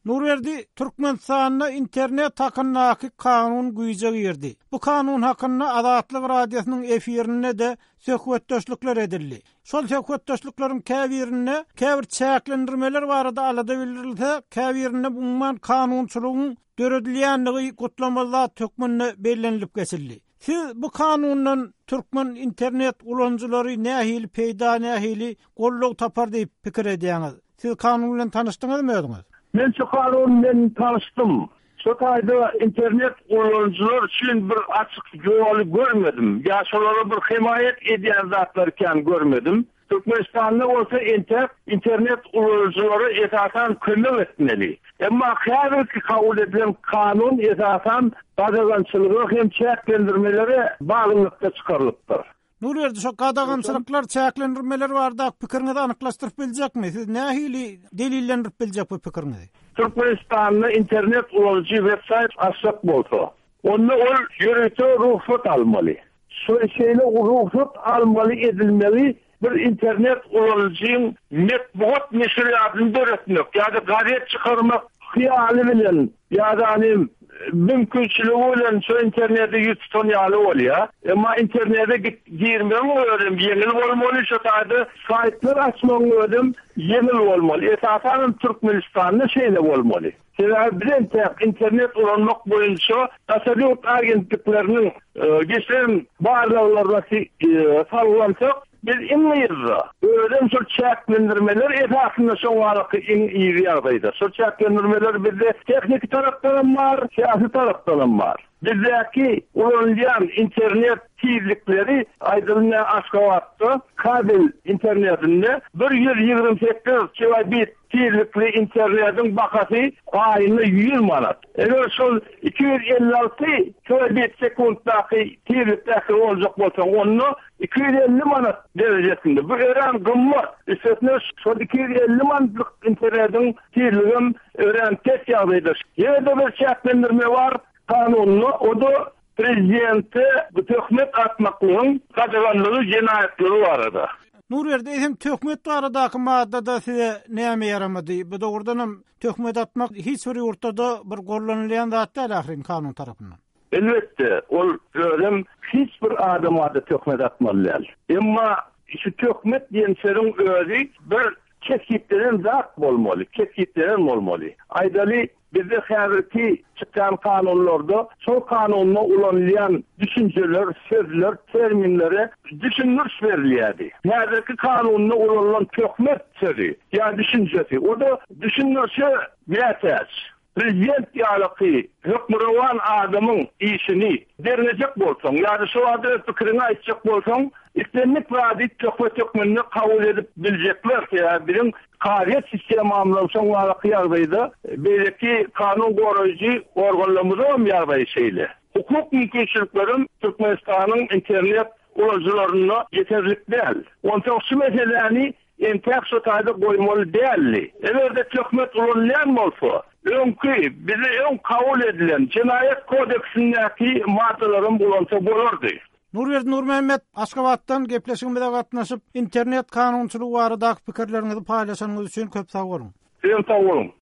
Nurerdi Türkmenistan'da internet hakkındaki kanun güýje girdi. Bu kanun hakkında Azatlyk radiosynyň efirine de söhbetdeşlikler edildi. Şol söhbetdeşliklerin käbirine käbir çäklendirmeler barada alada bildirilse, käbirine umman kanunçylygyň döredilýänligi gutlamazda tökmünde bellenilip geçildi. Siz bu kanundan Türkmen internet ulanjylary nähili peýda nähili golluk tapar diýip pikir edýäňiz. Siz kanun bilen tanışdyňyzmy öňüz? Men şu kanun bilen tanışdym. Şu taýda internet ulanjylar üçin bir açyk ýol görmedim. Ýaşolary bir himayet edýän zatlar eken görmedim. Türkmenistanda olsa internet ulanjylary esasan kömek etmeli. Emma häzirki kabul edilen kanun esasan gadagançylygy hem çäklendirmeleri bağlılıkta çıkarılıpdyr. Nurerdi şu gadagançylyklar, çäklendirmeler barda pikiriňizi anyklaşdyryp biljekmi? Siz nähili delillendirip biljek bu pikiriňizi? Türkmenistan'da internet ulanjy websayt açsak bolsa, onda ol ýöreto ruhsat almaly. Şu şeýle ruhsat almaly edilmeli. Bir internet ulanjyň metbuat meşruiýatyny öğretmek, ýa-da gazet çykarmak hyýaly bilen, ýa-da mümkinçiligi bilen şu interneti ýutanýaly bolýar. Emma internete girmem öýdüm, ýeňil bolmaly, şu taýda saytlar açmak öýdüm, ýeňil bolmaly. Esasen Türkmenistan'da şeýle bolmaly. Sebäbi bilen internet ulanmak boýunça tasarruf agentlikleriniň geçen barlawlaryna sallansak, biz inmeýiz. Öýdüm şu çäklendirmeler esasında şoň wagtky iň iri ýagdaýda. Şu çäklendirmeler bizde teknik tarapdan bar, syýasy tarapdan bar. Bizdeki ulanýan internet tizlikleri aýdylyna Aşgabatda kabel internetinde 128 kilobit tizlikli internetin bakasy aýyna 100 manat. Eger şol 256 kilobit sekunddaky tizlikdäki boljak bolsa, onu 250 manat derejesinde. Bu ören gymmat. Üstüne şol 250 manatlyk internetin tizligim ören tek ýagdaýda. Ýerde bir çäklendirme bar. Kanunlu, o da prezidenti bu töhmet atmaklygyň gadaganlygy jenaýetleri barada. Nurerdi hem töhmet baradaky maddada size näme yaramady? Bu dogrudanam töhmet atmak hiç bir ýurtda bir gollanylýan zat däl ahyryn kanun tarapyndan. Elbetde, ol görüm hiç bir adama da töhmet atmaly. Emma şu töhmet diýenleriň özü bir kesipden zat bolmaly, kesipden bolmaly. Aýdaly bizde häzirki çykan kanunlarda şol kanunna ulanýan düşünjeler, sözler, terminleri düşünürüş berilýärdi. Häzirki kanunna ulanan töhmet sözi, ýa düşünjesi, o da düşünürşe ýetäs. Prezident ýalyky hökmürawan adamyň işini dernejek bolsaň, ýa-da şu adres pikirini aýtjak bolsaň, islenlik wadi töhmetini kabul edip biljekler ýa bilen Qariyet sistemi amlaşan wagty ýagdaýda beýleki kanun goraýjy organlarymyň ýagdaýy şeýle. Hukuk mümkinçiliklerin Türkmenistanyň internet ulanjylaryna ýeterlik däl. Ondan şu meseleni entek şu taýda goýmaly däl. Egerde töhmet ulanýan bolsa, öňki bize öň kabul edilen Jenaýet kodeksindäki maddalaryň bulansa bolardy. Nurerdi Nurmehmet Aşgabatdan gepleşigimizde gatnaşyp internet kanunçylygy barada pikirlerinizi paýlaşanyňyz üçin köp sag bolun. Sag bolun.